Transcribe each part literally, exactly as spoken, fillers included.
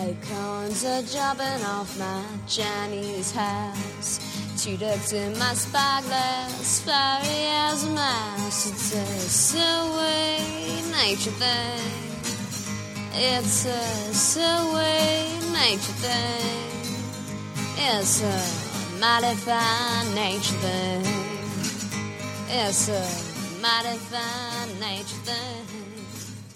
Acorns are dropping off my Chinese house. Two ducks in my spyglass, flowery as a mouse. It's a silly nature thing. It's a silly nature thing. It's a mighty fine nature thing. It's a mighty fine nature thing.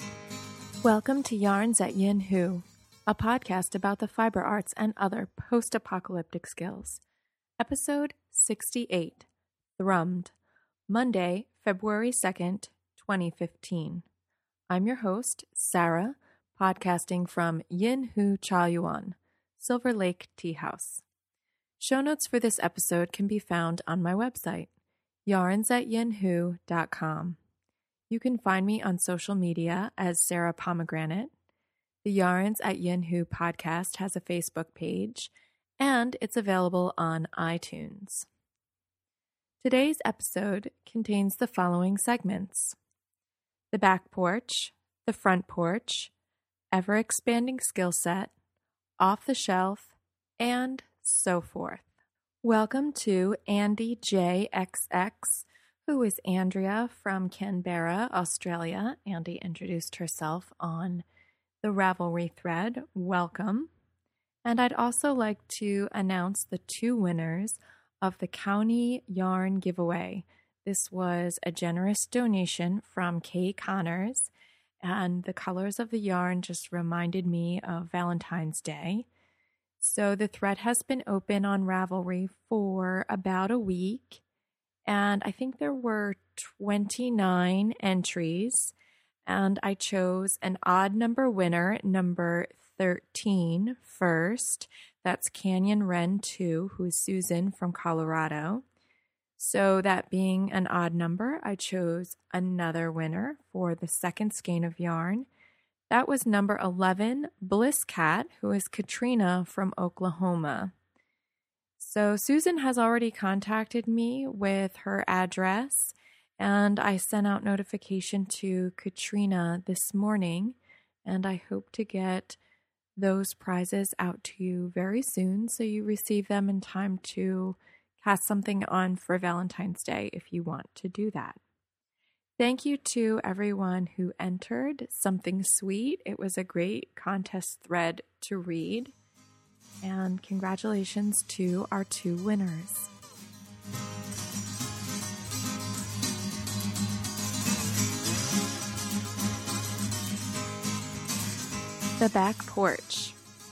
Welcome to Yarns at Yin Hu, a podcast about the fiber arts and other post-apocalyptic skills. Episode sixty-eight, Thrummed, Monday, February second, twenty fifteen. I'm your host, Sarah, podcasting from Yin Hu Chaoyuan, Silver Lake Tea House. Show notes for this episode can be found on my website, yarns at yin hu dot com. You can find me on social media as Sarah Pomegranate. The Yarns at Yin Hu podcast has a Facebook page, and it's available on iTunes. Today's episode contains the following segments: the back porch, the front porch, ever-expanding skill set, off the shelf, and so forth. Welcome to Andy J X X, who is Andrea from Canberra, Australia. Andy introduced herself on the Ravelry thread. Welcome. And I'd also like to announce the two winners of the County Yarn Giveaway. This was a generous donation from Kay Connors, and the colors of the yarn just reminded me of Valentine's Day. So the thread has been open on Ravelry for about a week, and I think there were twenty-nine entries, and I chose an odd number winner, number thirteen, first. That's Canyon Wren two, who is Susan from Colorado. So that being an odd number, I chose another winner for the second skein of yarn. That was number eleven, Bliss Cat, who is Katrina from Oklahoma. So Susan has already contacted me with her address, and I sent out notification to Katrina this morning, and I hope to get those prizes out to you very soon so you receive them in time to cast something on for Valentine's Day if you want to do that. Thank you to everyone who entered something sweet. It was a great contest thread to read. And congratulations to our two winners. The back porch.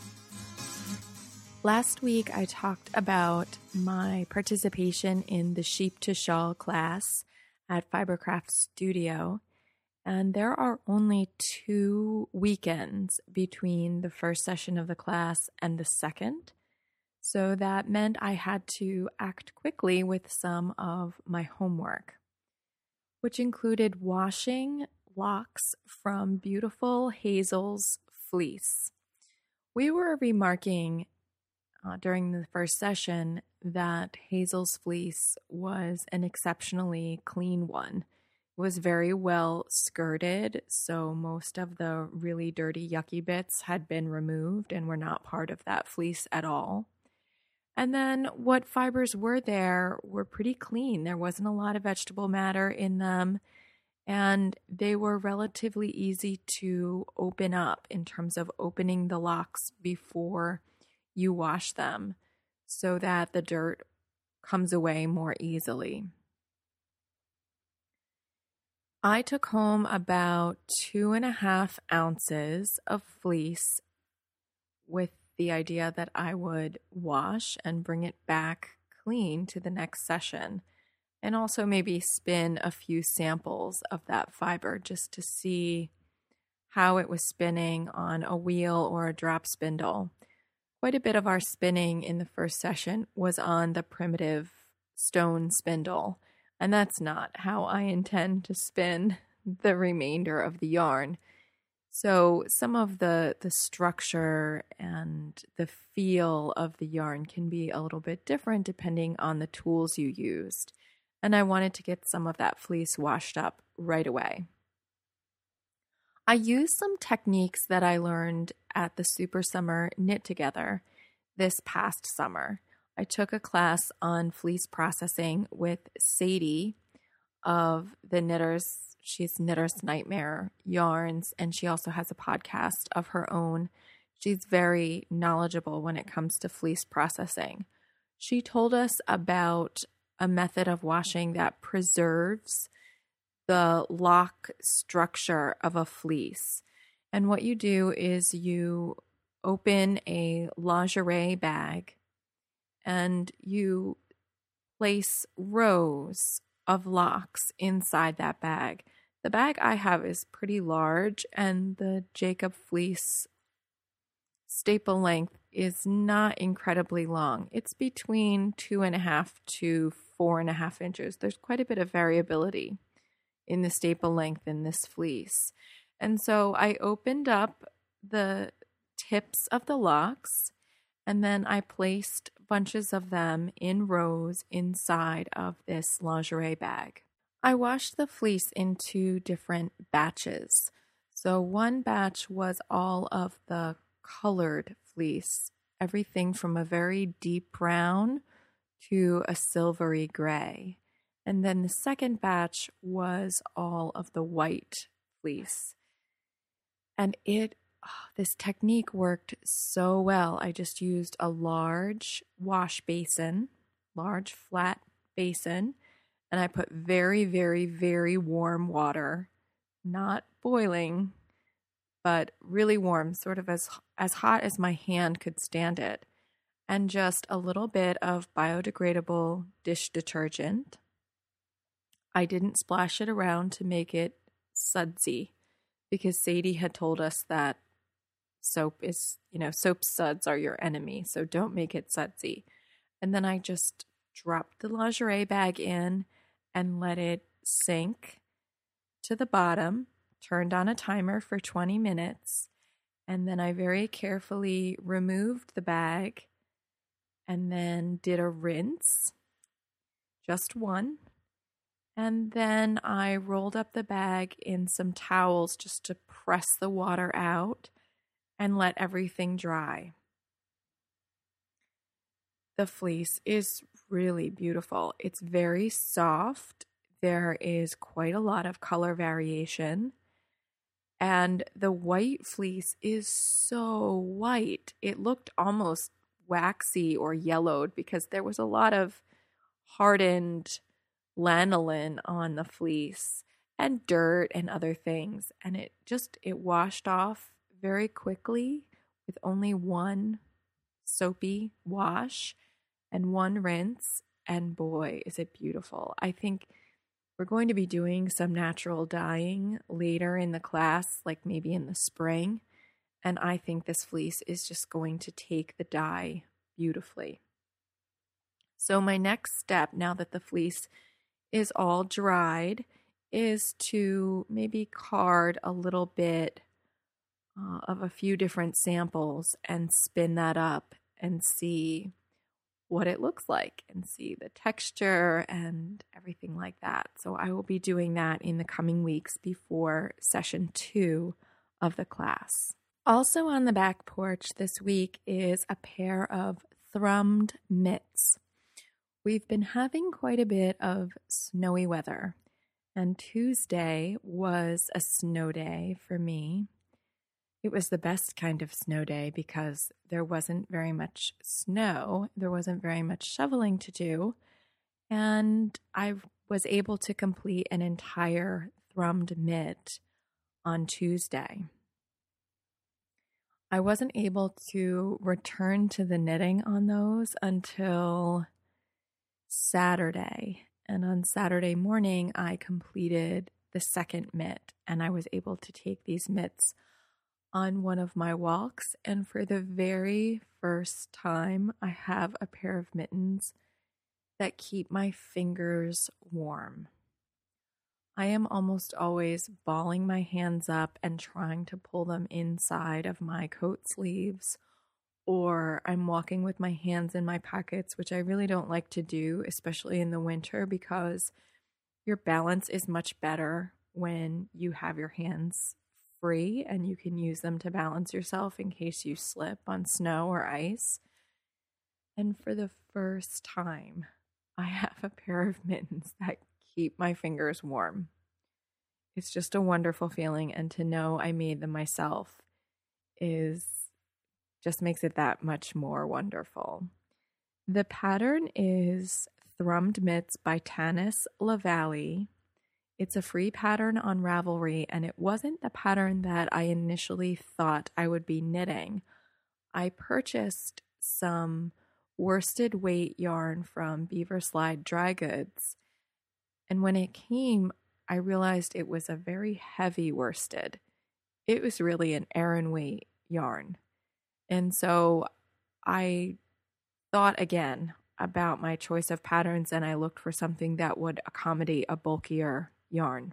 Last week I talked about my participation in the Sheep to Shawl class at Fibercraft Studio, and there are only two weekends between the first session of the class and the second, so that meant I had to act quickly with some of my homework, which included washing locks from beautiful Hazel's fleece. We were remarking uh, during the first session that Hazel's fleece was an exceptionally clean one. It was very well skirted, so most of the really dirty, yucky bits had been removed and were not part of that fleece at all. And then what fibers were there were pretty clean. There wasn't a lot of vegetable matter in them, and they were relatively easy to open up in terms of opening the locks before you wash them so that the dirt comes away more easily. I took home about two and a half ounces of fleece with the idea that I would wash and bring it back clean to the next session, and also maybe spin a few samples of that fiber just to see how it was spinning on a wheel or a drop spindle. Quite a bit of our spinning in the first session was on the primitive stone spindle, and that's not how I intend to spin the remainder of the yarn. So some of the, the structure and the feel of the yarn can be a little bit different depending on the tools you used. And I wanted to get some of that fleece washed up right away. I used some techniques that I learned at the Super Summer Knit Together this past summer. I took a class on fleece processing with Sadie of the Knitters. She's Knitter's Nightmare Yarns, and she also has a podcast of her own. She's very knowledgeable when it comes to fleece processing. She told us about a method of washing that preserves the lock structure of a fleece. And what you do is you open a lingerie bag and you place rows of locks inside that bag. The bag I have is pretty large, and the Jacob Fleece staple length is not incredibly long. It's between two and a half to four and a half inches. There's quite a bit of variability in the staple length in this fleece. And so I opened up the tips of the locks, and then I placed bunches of them in rows inside of this lingerie bag. I washed the fleece in two different batches. So one batch was all of the colored fleece, everything from a very deep brown to a silvery gray. And then the second batch was all of the white fleece. And it, oh, this technique worked so well. I just used a large wash basin, large flat basin, and I put very, very, very warm water, not boiling, but really warm, sort of as, as hot as my hand could stand it, and just a little bit of biodegradable dish detergent. I didn't splash it around to make it sudsy because Sadie had told us that soap is, you know, soap suds are your enemy, so don't make it sudsy. And then I just dropped the lingerie bag in and let it sink to the bottom, turned on a timer for twenty minutes, and then I very carefully removed the bag and then did a rinse, just one. And then I rolled up the bag in some towels just to press the water out and let everything dry. The fleece is really beautiful. It's very soft. There is quite a lot of color variation. And the white fleece is so white. It looked almost waxy or yellowed because there was a lot of hardened lanolin on the fleece and dirt and other things, and it just it washed off very quickly with only one soapy wash and one rinse, and boy is it beautiful. I think we're going to be doing some natural dyeing later in the class, like maybe in the spring, and I think this fleece is just going to take the dye beautifully. So my next step, now that the fleece is all dried, is to maybe card a little bit uh, of a few different samples and spin that up and see what it looks like and see the texture and everything like that. So I will be doing that in the coming weeks before session two of the class. Also on the back porch this week is a pair of thrummed mitts. We've been having quite a bit of snowy weather, and Tuesday was a snow day for me. It was the best kind of snow day because there wasn't very much snow, there wasn't very much shoveling to do, and I was able to complete an entire thrummed mitt on Tuesday. I wasn't able to return to the knitting on those until Saturday, and on Saturday morning I completed the second mitt, and I was able to take these mitts on one of my walks, and for the very first time I have a pair of mittens that keep my fingers warm. I am almost always balling my hands up and trying to pull them inside of my coat sleeves, or I'm walking with my hands in my pockets, which I really don't like to do, especially in the winter, because your balance is much better when you have your hands free, and you can use them to balance yourself in case you slip on snow or ice. And for the first time, I have a pair of mittens that keep my fingers warm. It's just a wonderful feeling, and to know I made them myself is just makes it that much more wonderful. The pattern is Thrummed Mitts by Tanis LaValle. It's a free pattern on Ravelry, and it wasn't the pattern that I initially thought I would be knitting. I purchased some worsted weight yarn from Beaver Slide Dry Goods, and when it came, I realized it was a very heavy worsted. It was really an Aran weight yarn. And so I thought again about my choice of patterns, and I looked for something that would accommodate a bulkier yarn.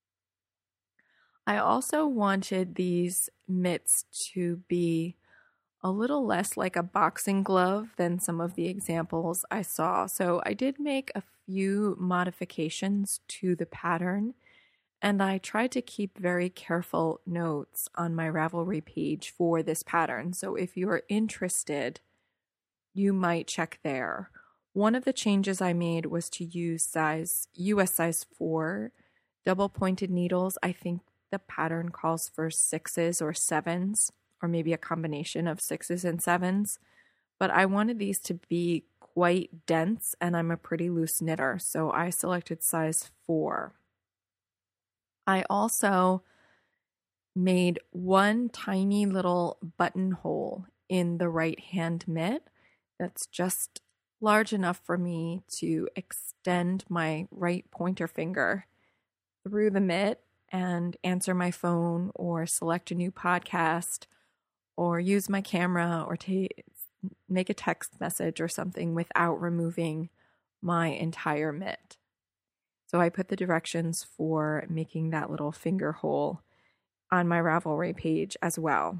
I also wanted these mitts to be a little less like a boxing glove than some of the examples I saw. So I did make a few modifications to the pattern, and I tried to keep very careful notes on my Ravelry page for this pattern. So if you are interested, you might check there. One of the changes I made was to use size U S size four double pointed needles. I think the pattern calls for sixes or sevens, or maybe a combination of sixes and sevens. But I wanted these to be quite dense, and I'm a pretty loose knitter, so I selected size four. I also made one tiny little buttonhole in the right hand mitt that's just large enough for me to extend my right pointer finger through the mitt and answer my phone or select a new podcast or use my camera or take make a text message or something without removing my entire mitt. So I put the directions for making that little finger hole on my Ravelry page as well.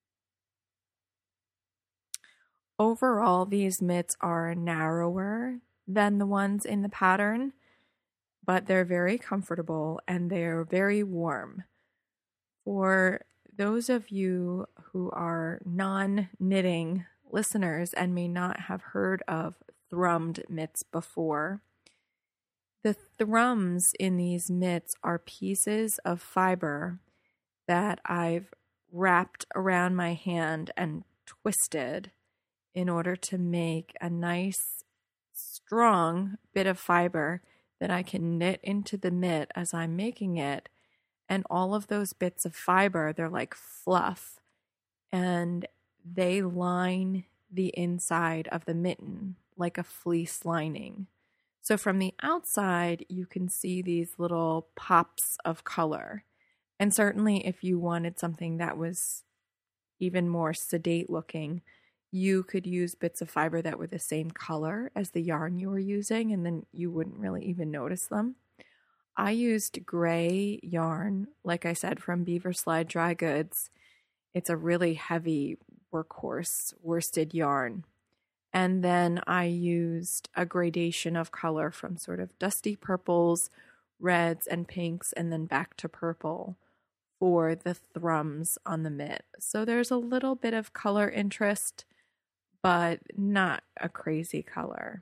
Overall, these mitts are narrower than the ones in the pattern, but they're very comfortable and they're very warm. For those of you who are non-knitting listeners and may not have heard of thrummed mitts before, the thrums in these mitts are pieces of fiber that I've wrapped around my hand and twisted in order to make a nice, strong bit of fiber that I can knit into the mitt as I'm making it. And all of those bits of fiber, they're like fluff, and they line the inside of the mitten like a fleece lining. So from the outside, you can see these little pops of color. And certainly if you wanted something that was even more sedate looking, you could use bits of fiber that were the same color as the yarn you were using, and then you wouldn't really even notice them. I used gray yarn, like I said, from Beaver Slide Dry Goods. It's a really heavy workhorse worsted yarn. And then I used a gradation of color from sort of dusty purples, reds, and pinks, and then back to purple for the thrums on the mitt. So there's a little bit of color interest, but not a crazy color.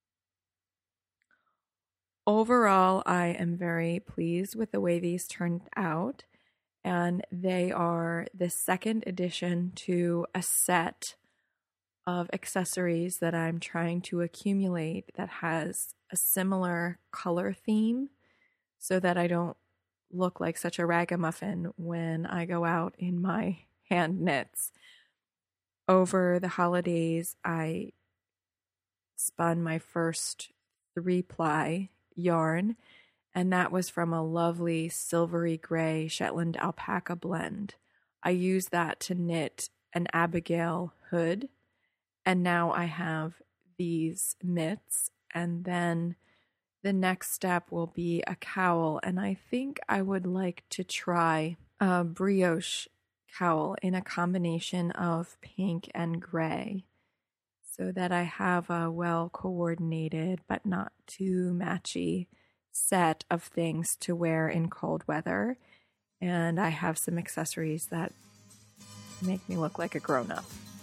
Overall, I am very pleased with the way these turned out, and they are the second addition to a set of accessories that I'm trying to accumulate that has a similar color theme so that I don't look like such a ragamuffin when I go out in my hand knits. Over the holidays, I spun my first three-ply yarn, and that was from a lovely silvery gray Shetland alpaca blend. I used that to knit an Abigail hood, and now I have these mitts, and then the next step will be a cowl, and I think I would like to try a brioche cowl in a combination of pink and gray so that I have a well-coordinated but not too matchy set of things to wear in cold weather. and I have some accessories that make me look like a grown-up.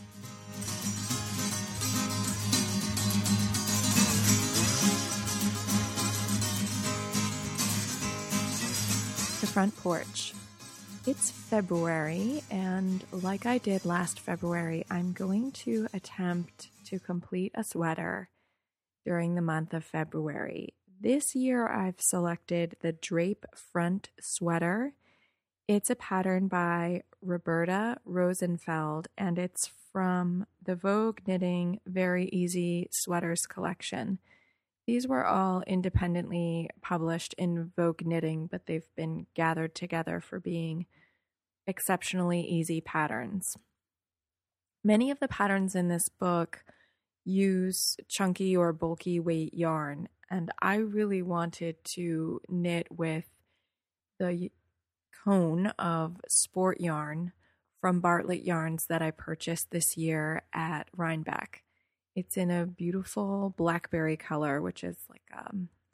The front porch. It's February, and like I did last February, I'm going to attempt to complete a sweater during the month of February. This year I've selected the Drape Front Sweater. It's a pattern by Roberta Rosenfeld, and it's from the Vogue Knitting Very Easy Sweaters collection. These were all independently published in Vogue Knitting, but they've been gathered together for being exceptionally easy patterns. Many of the patterns in this book use chunky or bulky weight yarn, and I really wanted to knit with the cone of sport yarn from Bartlett Yarns that I purchased this year at Rhinebeck. It's in a beautiful blackberry color, which is like a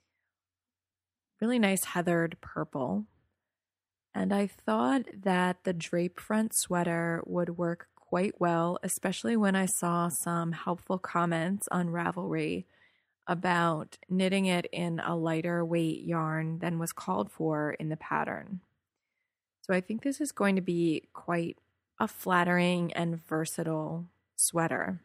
really nice heathered purple. And I thought that the drape front sweater would work quite well, especially when I saw some helpful comments on Ravelry about knitting it in a lighter weight yarn than was called for in the pattern. So I think this is going to be quite a flattering and versatile sweater.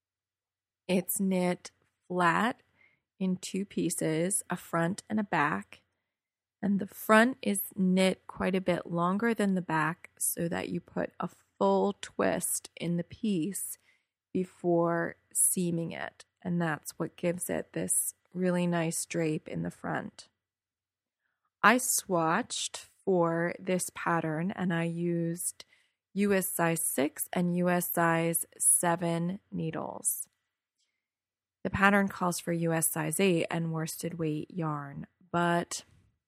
It's knit flat in two pieces, a front and a back. And the front is knit quite a bit longer than the back so that you put a full twist in the piece before seaming it. And that's what gives it this really nice drape in the front. I swatched for this pattern and I used U S size six and U S size seven needles. The pattern calls for U S size eight and worsted weight yarn, but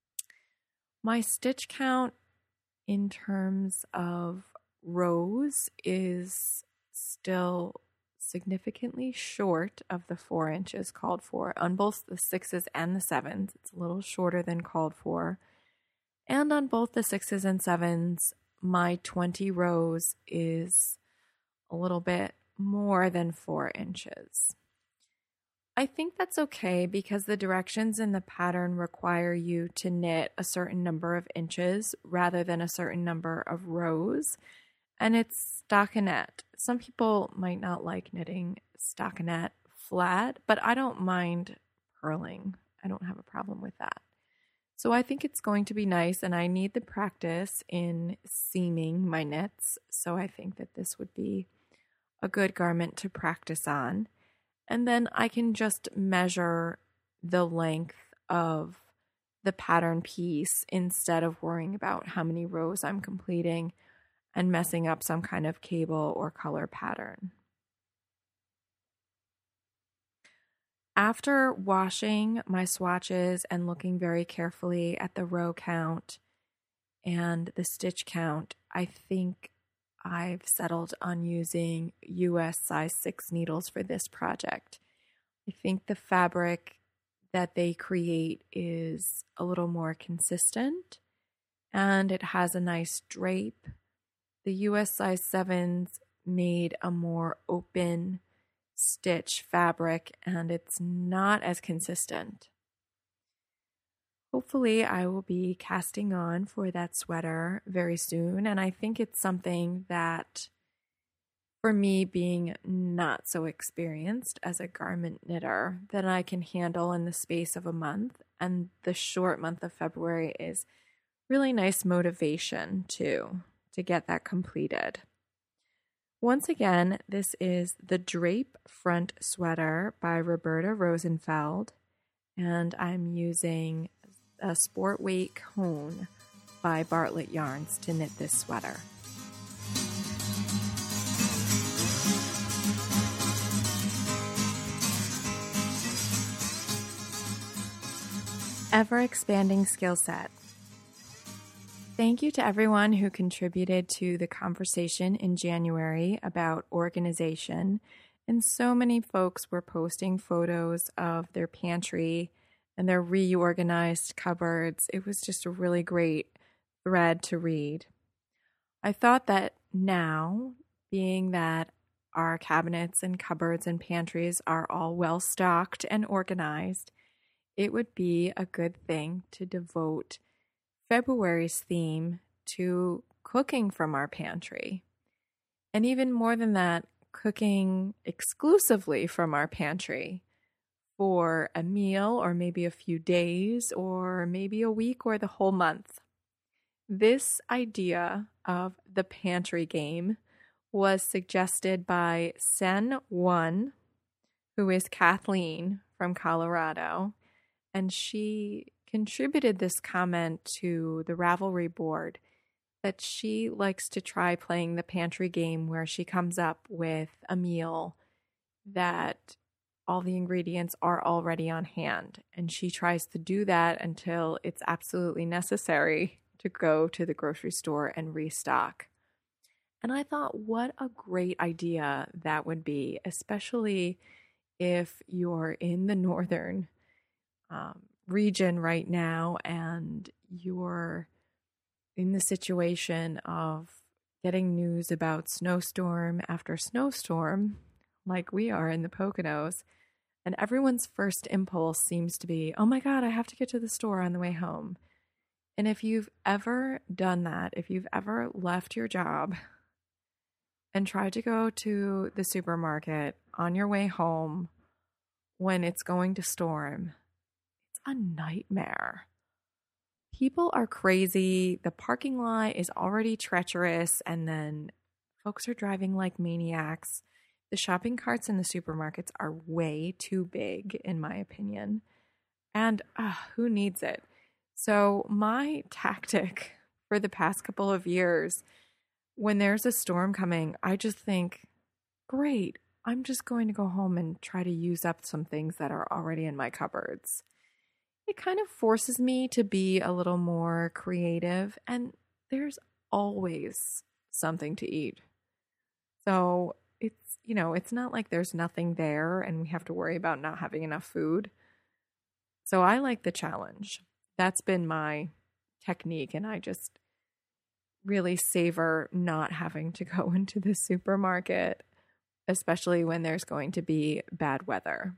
my stitch count in terms of rows is still significantly short of the four inches called for on both the sixes and the sevens. It's a little shorter than called for. And on both the sixes and sevens, my twenty rows is a little bit more than four inches. I think that's okay because the directions in the pattern require you to knit a certain number of inches rather than a certain number of rows, and it's stockinette. Some people might not like knitting stockinette flat, but I don't mind purling. I don't have a problem with that. So I think it's going to be nice, and I need the practice in seaming my knits, so I think that this would be a good garment to practice on. And then I can just measure the length of the pattern piece instead of worrying about how many rows I'm completing and messing up some kind of cable or color pattern. After washing my swatches and looking very carefully at the row count and the stitch count, I think I've settled on using U S size six needles for this project. I think the fabric that they create is a little more consistent and it has a nice drape. The U S size sevens made a more open stitch fabric and it's not as consistent. Hopefully I will be casting on for that sweater very soon, and I think it's something that, for me being not so experienced as a garment knitter, that I can handle in the space of a month, and the short month of February is really nice motivation too, to get that completed. Once again, this is the Drape Front Sweater by Roberta Rosenfeld, and I'm using a sport weight cone by Bartlett Yarns to knit this sweater. Ever-expanding skill set. Thank you to everyone who contributed to the conversation in January about organization, and so many folks were posting photos of their pantry and their reorganized cupboards. It was just a really great thread to read. I thought that now, being that our cabinets and cupboards and pantries are all well stocked and organized, it would be a good thing to devote February's theme to cooking from our pantry. And even more than that, cooking exclusively from our pantry for a meal or maybe a few days or maybe a week or the whole month. This idea of the pantry game was suggested by Sen One, who is Kathleen from Colorado, and she contributed this comment to the Ravelry board that she likes to try playing the pantry game where she comes up with a meal that all the ingredients are already on hand, and she tries to do that until it's absolutely necessary to go to the grocery store and restock. And I thought, what a great idea that would be, especially if you're in the northern um, region right now and you're in the situation of getting news about snowstorm after snowstorm, like we are in the Poconos, and everyone's first impulse seems to be, oh my God, I have to get to the store on the way home. And if you've ever done that, if you've ever left your job and tried to go to the supermarket on your way home when it's going to storm, it's a nightmare. People are crazy. The parking lot is already treacherous, and then folks are driving like maniacs. The shopping carts in the supermarkets are way too big, in my opinion. And uh, who needs it? So my tactic for the past couple of years, when there's a storm coming, I just think, great, I'm just going to go home and try to use up some things that are already in my cupboards. It kind of forces me to be a little more creative, and there's always something to eat. So it's, you know, it's not like there's nothing there and we have to worry about not having enough food. So I like the challenge. That's been my technique, and I just really savor not having to go into the supermarket, especially when there's going to be bad weather.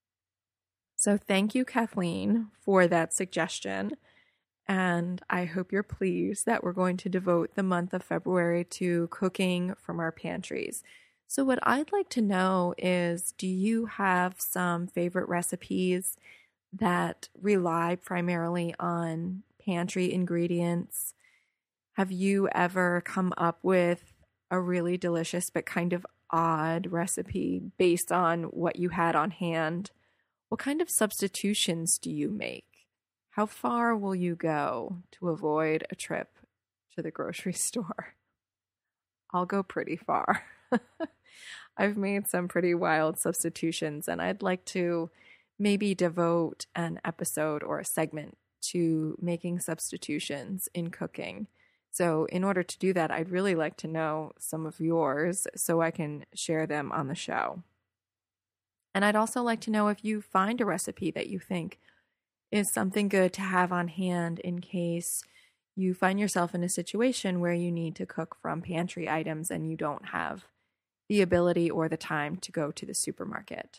So thank you, Kathleen, for that suggestion. And I hope you're pleased that we're going to devote the month of February to cooking from our pantries. So what I'd like to know is, do you have some favorite recipes that rely primarily on pantry ingredients? Have you ever come up with a really delicious but kind of odd recipe based on what you had on hand? What kind of substitutions do you make? How far will you go to avoid a trip to the grocery store? I'll go pretty far. I've made some pretty wild substitutions, and I'd like to maybe devote an episode or a segment to making substitutions in cooking. So in order to do that, I'd really like to know some of yours so I can share them on the show. And I'd also like to know if you find a recipe that you think is something good to have on hand in case you find yourself in a situation where you need to cook from pantry items and you don't have the ability or the time to go to the supermarket.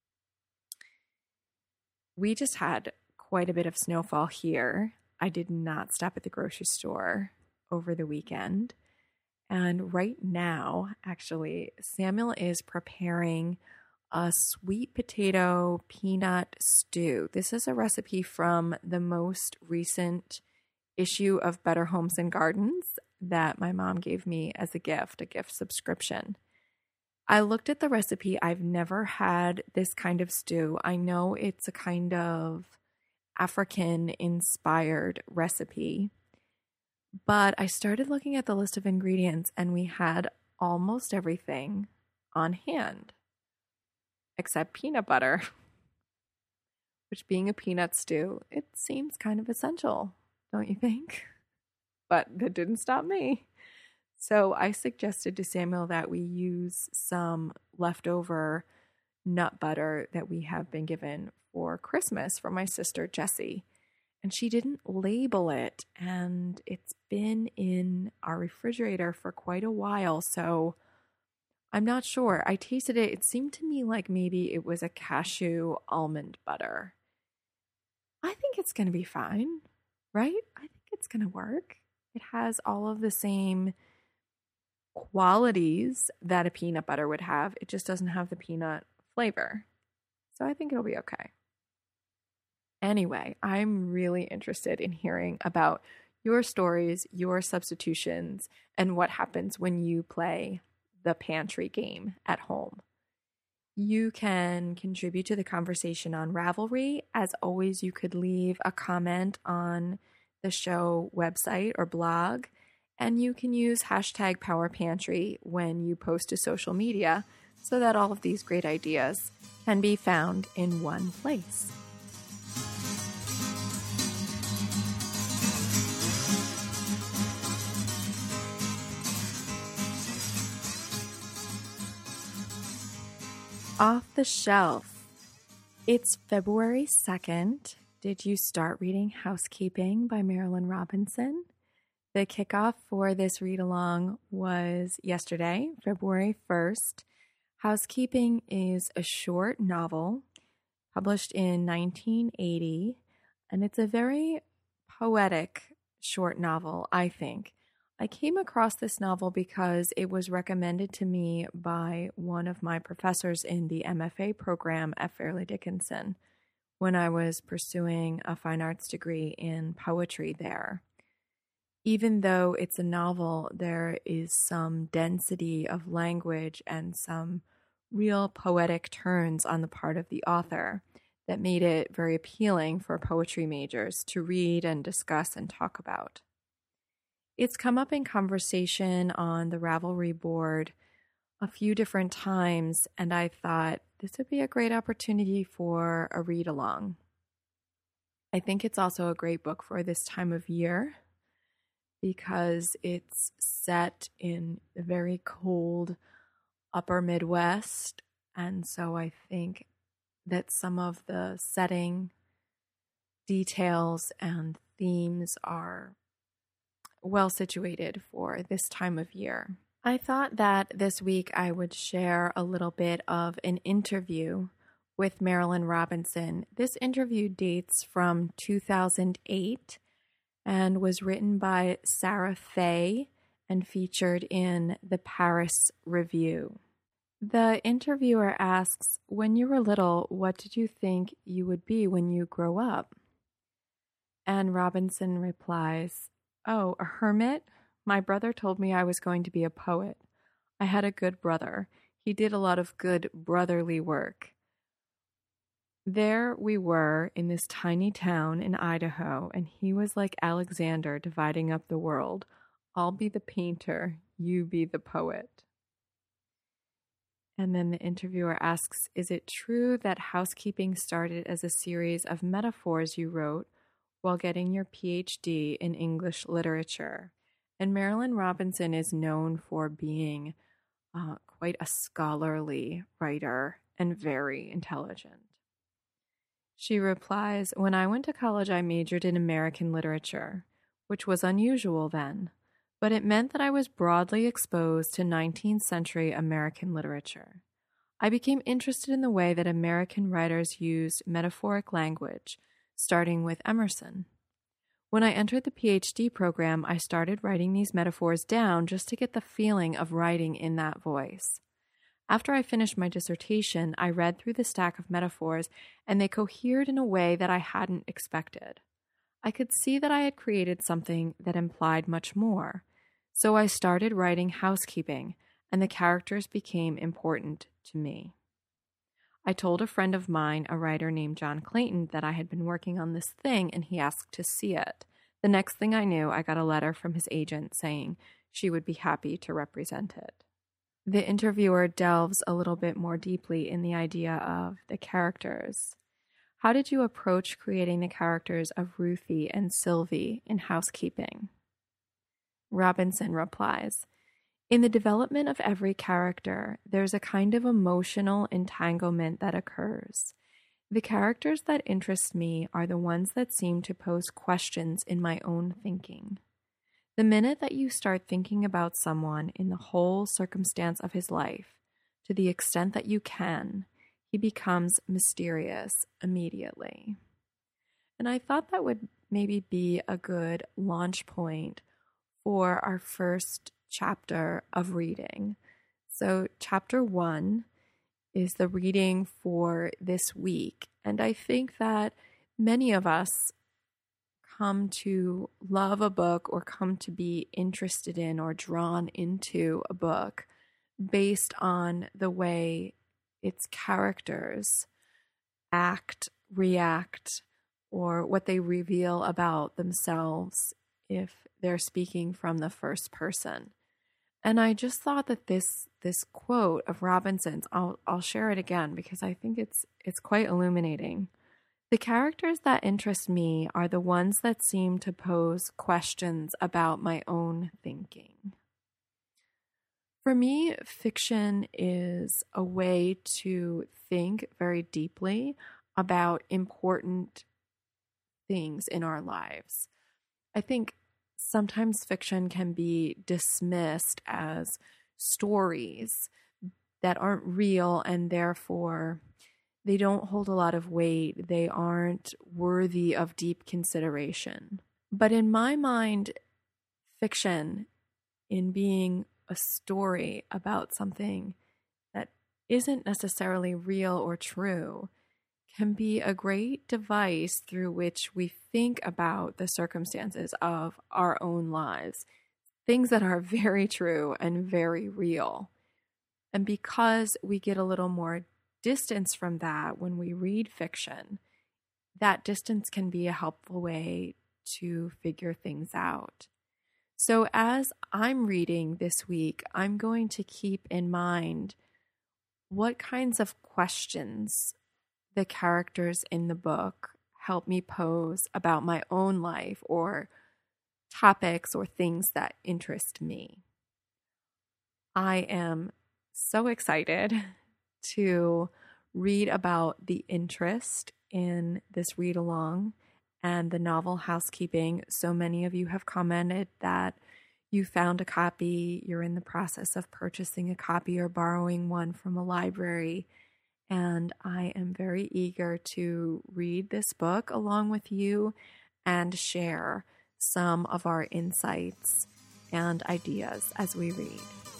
We just had quite a bit of snowfall here. I did not stop at the grocery store over the weekend. And right now, actually, Samuel is preparing a sweet potato peanut stew. This is a recipe from the most recent issue of Better Homes and Gardens that my mom gave me as a gift, a gift subscription. I looked at the recipe. I've never had this kind of stew. I know it's a kind of African-inspired recipe, but I started looking at the list of ingredients and we had almost everything on hand, except peanut butter, which, being a peanut stew, it seems kind of essential, don't you think? But that didn't stop me. So I suggested to Samuel that we use some leftover nut butter that we have been given for Christmas from my sister Jessie. and she didn't label it, and it's been in our refrigerator for quite a while, so I'm not sure. I tasted it. It seemed to me like maybe it was a cashew almond butter. I think it's going to be fine, right? I think it's going to work. It has all of the same qualities that a peanut butter would have. It just doesn't have the peanut flavor. So I think it'll be okay. Anyway, I'm really interested in hearing about your stories, your substitutions, and what happens when you play the pantry game at home. You can contribute to the conversation on Ravelry. As always, you could leave a comment on the show website or blog, and you can use hashtag PowerPantry when you post to social media so that all of these great ideas can be found in one place. Off the Shelf. It's February second. Did you start reading Housekeeping by Marilynne Robinson? The kickoff for this read-along was yesterday, February first. Housekeeping is a short novel published in nineteen eighty, and it's a very poetic short novel, I think. I came across this novel because it was recommended to me by one of my professors in the M F A program at Fairleigh Dickinson when I was pursuing a fine arts degree in poetry there. Even though it's a novel, there is some density of language and some real poetic turns on the part of the author that made it very appealing for poetry majors to read and discuss and talk about. It's come up in conversation on the Ravelry board a few different times, and I thought this would be a great opportunity for a read-along. I think it's also a great book for this time of year because it's set in the very cold upper Midwest, and so I think that some of the setting details and themes are well situated for this time of year. I thought that this week I would share a little bit of an interview with Marilynne Robinson. This interview dates from two thousand eight and was written by Sarah Fay and featured in the Paris Review. The interviewer asks, "When you were little, what did you think you would be when you grow up?" And Robinson replies, "Oh, a hermit? My brother told me I was going to be a poet. I had a good brother. He did a lot of good brotherly work." There we were in this tiny town in Idaho, and he was like Alexander dividing up the world. I'll be the painter, you be the poet. And then the interviewer asks, "Is it true that Housekeeping started as a series of metaphors you wrote while getting your P H D in English literature?" And Marilynne Robinson is known for being uh, quite a scholarly writer and very intelligent. She replies, "When I went to college, I majored in American literature, which was unusual then, but it meant that I was broadly exposed to nineteenth century American literature. I became interested in the way that American writers used metaphoric language, starting with Emerson. When I entered the P H D program, I started writing these metaphors down just to get the feeling of writing in that voice. After I finished my dissertation, I read through the stack of metaphors, and they cohered in a way that I hadn't expected. I could see that I had created something that implied much more. So I started writing Housekeeping, and the characters became important to me. I told a friend of mine, a writer named John Clayton, that I had been working on this thing, and he asked to see it. The next thing I knew, I got a letter from his agent saying she would be happy to represent it." The interviewer delves a little bit more deeply in the idea of the characters. "How did you approach creating the characters of Ruthie and Sylvie in Housekeeping?" Robinson replies, "In the development of every character, there's a kind of emotional entanglement that occurs. The characters that interest me are the ones that seem to pose questions in my own thinking. The minute that you start thinking about someone in the whole circumstance of his life, to the extent that you can, he becomes mysterious immediately. And I thought that would maybe be a good launch point for our first chapter of reading. So chapter one is the reading for this week. And I think that many of us come to love a book or come to be interested in or drawn into a book based on the way its characters act, react, or what they reveal about themselves if they're speaking from the first person. And I just thought that this this quote of Robinson's, I'll I'll share it again because I think it's it's quite illuminating. The characters that interest me are the ones that seem to pose questions about my own thinking. For me, fiction is a way to think very deeply about important things in our lives. I think sometimes fiction can be dismissed as stories that aren't real and therefore they don't hold a lot of weight. They aren't worthy of deep consideration. But in my mind, fiction, in being a story about something that isn't necessarily real or true, can be a great device through which we think about the circumstances of our own lives, things that are very true and very real. And because we get a little more distance from that when we read fiction, that distance can be a helpful way to figure things out. So as I'm reading this week, I'm going to keep in mind what kinds of questions the characters in the book help me pose about my own life or topics or things that interest me. I am so excited to read about the interest in this read along and the novel Housekeeping. So many of you have commented that you found a copy, you're in the process of purchasing a copy or borrowing one from a library. And I am very eager to read this book along with you and share some of our insights and ideas as we read.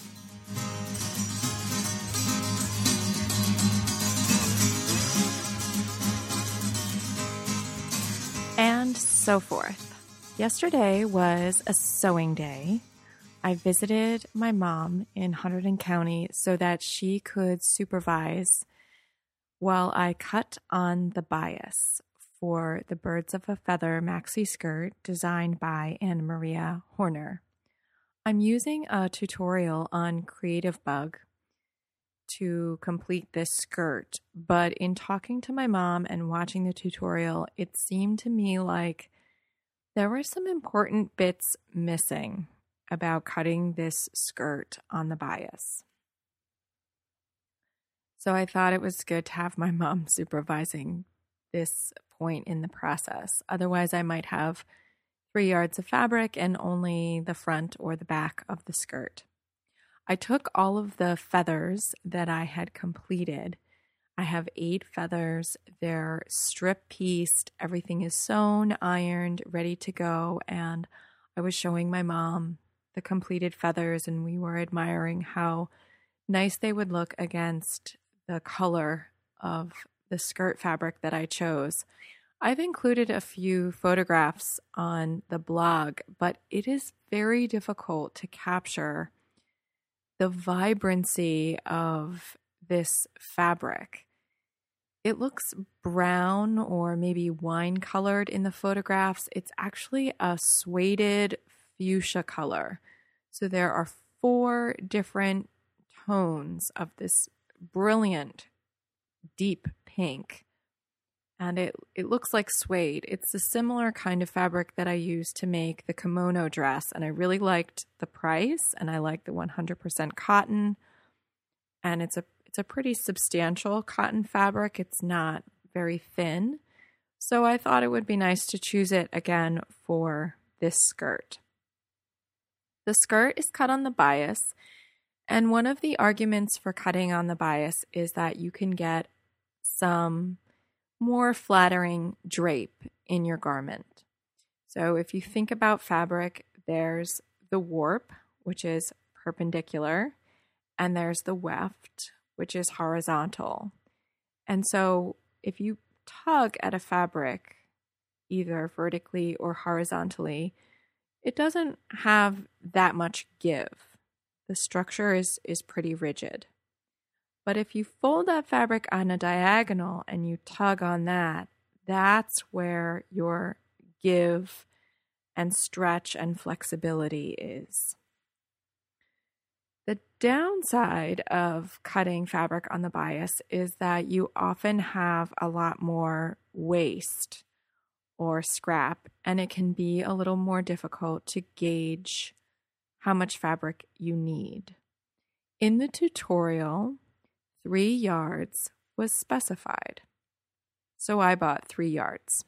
And so forth. Yesterday was a sewing day. I visited my mom in Hunterdon County so that she could supervise while I cut on the bias for the Birds of a Feather maxi skirt designed by Anna Maria Horner. I'm using a tutorial on Creative Bug to complete this skirt, but in talking to my mom and watching the tutorial, it seemed to me like there were some important bits missing about cutting this skirt on the bias. So I thought it was good to have my mom supervising this point in the process. Otherwise, I might have three yards of fabric and only the front or the back of the skirt. I took all of the feathers that I had completed. I have eight feathers. They're strip pieced. Everything is sewn, ironed, ready to go. And I was showing my mom the completed feathers, and we were admiring how nice they would look against the color of the skirt fabric that I chose. I've included a few photographs on the blog, but it is very difficult to capture the vibrancy of this fabric. It looks brown or maybe wine colored in the photographs. It's actually a suede fuchsia color. So there are four different tones of this brilliant deep pink. And it, it looks like suede. It's a similar kind of fabric that I used to make the kimono dress. And I really liked the price, and I like the one hundred percent cotton. And it's a it's a pretty substantial cotton fabric. It's not very thin. So I thought it would be nice to choose it again for this skirt. The skirt is cut on the bias, and one of the arguments for cutting on the bias is that you can get some more flattering drape in your garment. So if you think about fabric, there's the warp, which is perpendicular, and there's the weft, which is horizontal. And so if you tug at a fabric, either vertically or horizontally, it doesn't have that much give. The structure is, is pretty rigid. But if you fold that fabric on a diagonal and you tug on that, that's where your give and stretch and flexibility is. The downside of cutting fabric on the bias is that you often have a lot more waste or scrap, and it can be a little more difficult to gauge how much fabric you need. In the tutorial, three yards was specified, so I bought three yards.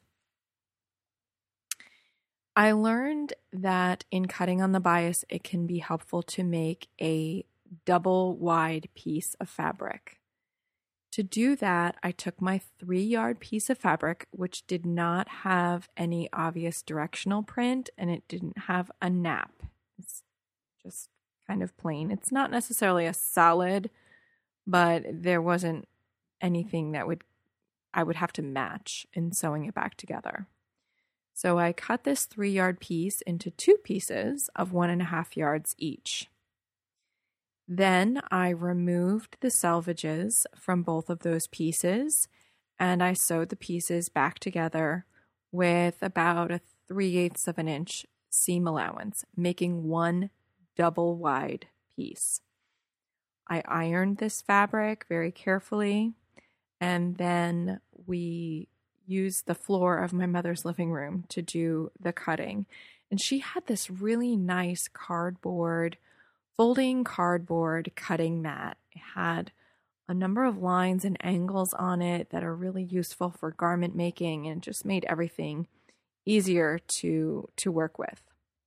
I learned that in cutting on the bias, it can be helpful to make a double wide piece of fabric. To do that, I took my three yard piece of fabric, which did not have any obvious directional print, and it didn't have a nap. It's just kind of plain. It's not necessarily a solid, but there wasn't anything that would I would have to match in sewing it back together. So I cut this three yard piece into two pieces of one and a half yards each. Then I removed the selvages from both of those pieces, and I sewed the pieces back together with about a three eighths of an inch seam allowance, making one double wide piece. I ironed this fabric very carefully, and then we used the floor of my mother's living room to do the cutting. And she had this really nice cardboard, folding cardboard cutting mat. It had a number of lines and angles on it that are really useful for garment making, and just made everything easier to, to work with.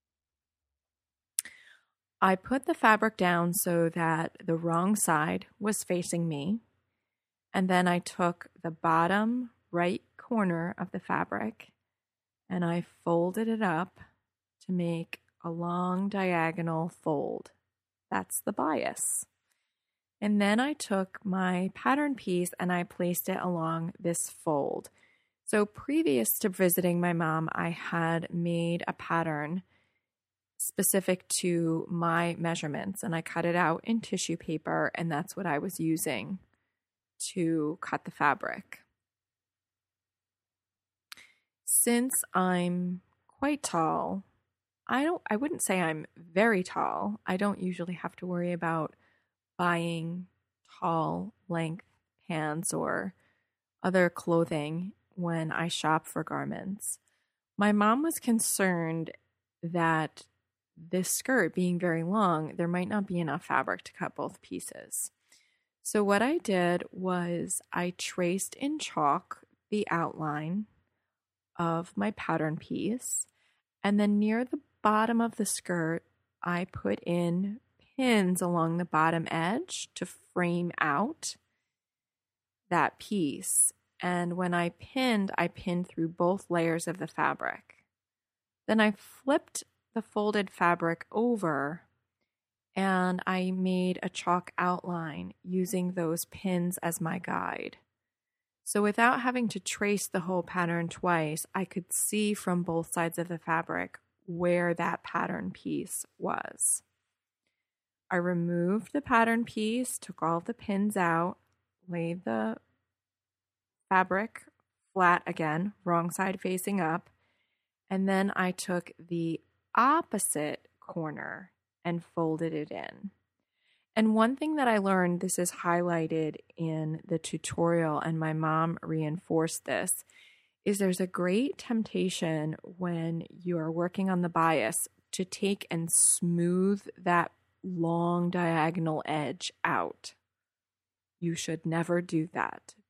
I put the fabric down so that the wrong side was facing me, and then I took the bottom right corner of the fabric and I folded it up to make a long diagonal fold. That's the bias. And then I took my pattern piece and I placed it along this fold. So previous to visiting my mom, I had made a pattern specific to my measurements, and I cut it out in tissue paper, and that's what I was using to cut the fabric. Since I'm quite tall, I don't I wouldn't say I'm very tall. I don't usually have to worry about buying tall length pants or other clothing when I shop for garments. My mom was concerned that this skirt being very long, there might not be enough fabric to cut both pieces. So what I did was I traced in chalk the outline of my pattern piece, and then near the bottom of the skirt, I put in pins along the bottom edge to frame out that piece. And when I pinned, I pinned through both layers of the fabric. Then I flipped the folded fabric over and I made a chalk outline using those pins as my guide. So without having to trace the whole pattern twice, I could see from both sides of the fabric where that pattern piece was. I removed the pattern piece, took all the pins out, laid the fabric flat again, wrong side facing up, and then I took the opposite corner and folded it in. And one thing that I learned, this is highlighted in the tutorial, and my mom reinforced this, is there's a great temptation when you're working on the bias to take and smooth that long diagonal edge out. You should never do that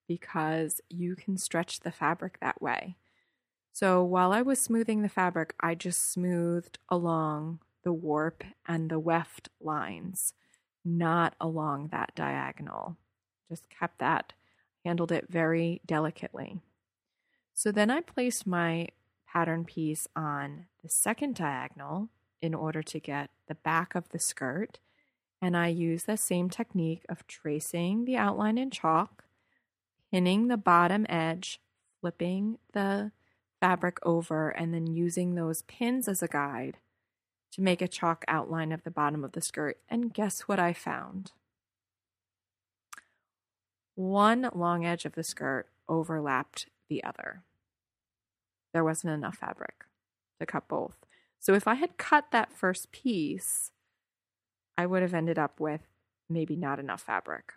because you can stretch the fabric that way. So while I was smoothing the fabric, I just smoothed along the warp and the weft lines, not along that diagonal. Just kept that, handled it very delicately. So then I placed my pattern piece on the second diagonal in order to get the back of the skirt. And I used the same technique of tracing the outline in chalk, pinning the bottom edge, flipping the fabric over, and then using those pins as a guide to make a chalk outline of the bottom of the skirt. And guess what I found? One long edge of the skirt overlapped the other. There wasn't enough fabric to cut both. So if I had cut that first piece, I would have ended up with maybe not enough fabric.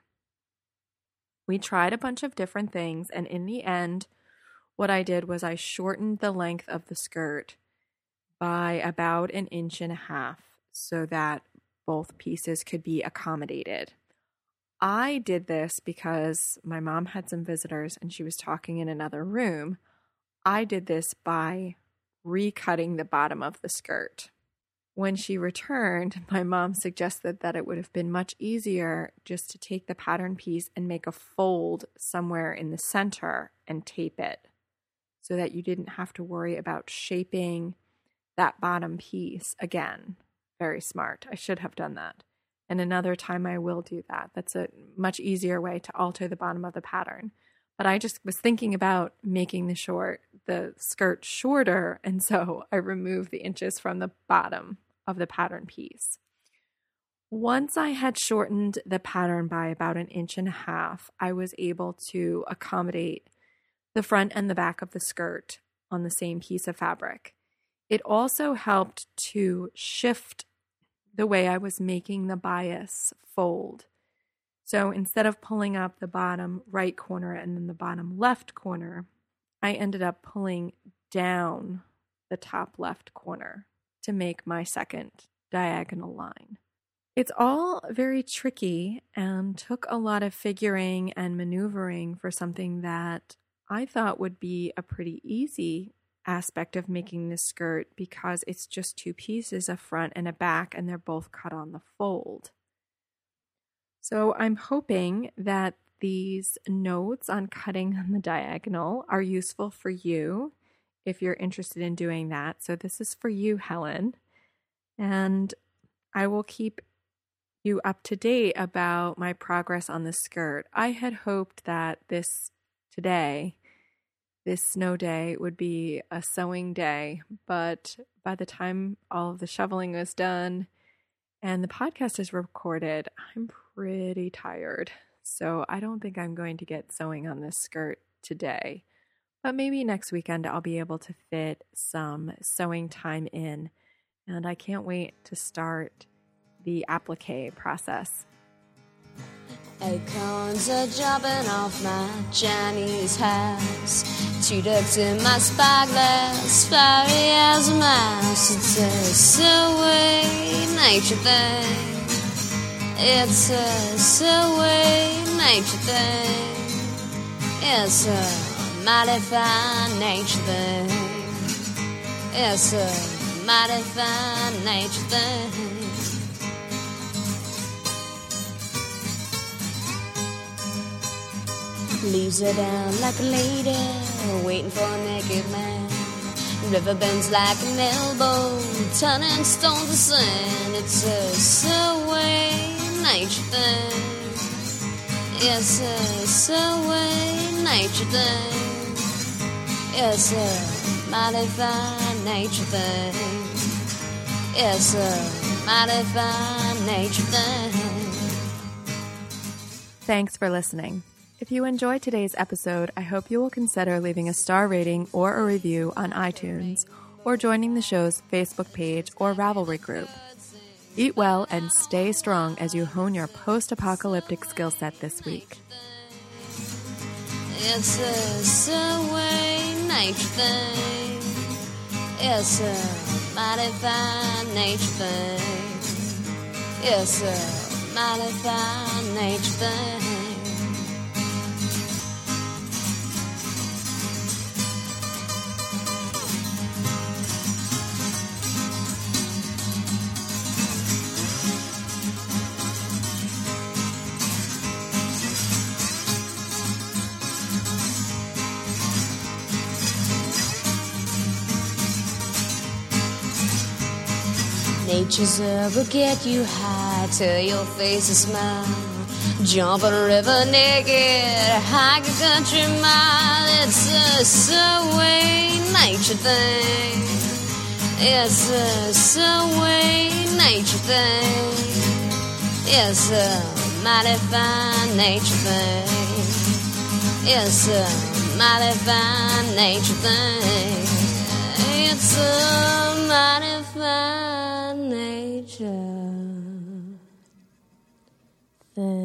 We tried a bunch of different things, and in the end, what I did was I shortened the length of the skirt by about an inch and a half so that both pieces could be accommodated. I did this because my mom had some visitors and she was talking in another room. I did this by recutting the bottom of the skirt. When she returned, my mom suggested that it would have been much easier just to take the pattern piece and make a fold somewhere in the center and tape it so that you didn't have to worry about shaping that bottom piece again. Very smart. I should have done that. And another time I will do that. That's a much easier way to alter the bottom of the pattern. But I just was thinking about making the short, the skirt shorter, and so I removed the inches from the bottom of the pattern piece. Once I had shortened the pattern by about an inch and a half, I was able to accommodate the front and the back of the skirt on the same piece of fabric. It also helped to shift the way I was making the bias fold. So instead of pulling up the bottom right corner and then the bottom left corner, I ended up pulling down the top left corner to make my second diagonal line. It's all very tricky and took a lot of figuring and maneuvering for something that I thought would be a pretty easy aspect of making this skirt because it's just two pieces, a front and a back, and they're both cut on the fold. So I'm hoping that these notes on cutting on the diagonal are useful for you if you're interested in doing that. So this is for you, Helen, and I will keep you up to date about my progress on the skirt. I had hoped that this today This snow day would be a sewing day, but by the time all of the shoveling was done and the podcast is recorded, I'm pretty tired. So I don't think I'm going to get sewing on this skirt today. But maybe next weekend I'll be able to fit some sewing time in. And I can't wait to start the applique process. Acorns are dropping off my Chinese house. Two ducks in my spyglass, fiery as a mouse. It's a silly nature thing. It's a silly nature thing. It's a mighty fine nature thing. It's a mighty fine nature thing. Leaves her down like a lady, waiting for a naked man. River bends like an elbow, turning stone to sand. It's a silly nature thing. It's a silly nature thing. It's a mighty fine nature thing. It's a mighty fine nature thing. Thanks for listening. If you enjoyed today's episode, I hope you will consider leaving a star rating or a review on iTunes or joining the show's Facebook page or Ravelry group. Eat well and stay strong as you hone your post-apocalyptic skill set this week. It's a silly nature thing. It's a mighty fine nature thing. It's a mighty fine nature thing. Nature's herb will get you high till your face a smile. Jump a river naked, hike a country mile. It's a subway nature thing. It's a subway nature thing. It's a mighty fine nature thing. It's a mighty fine nature thing. It's a mighty fine nature thing.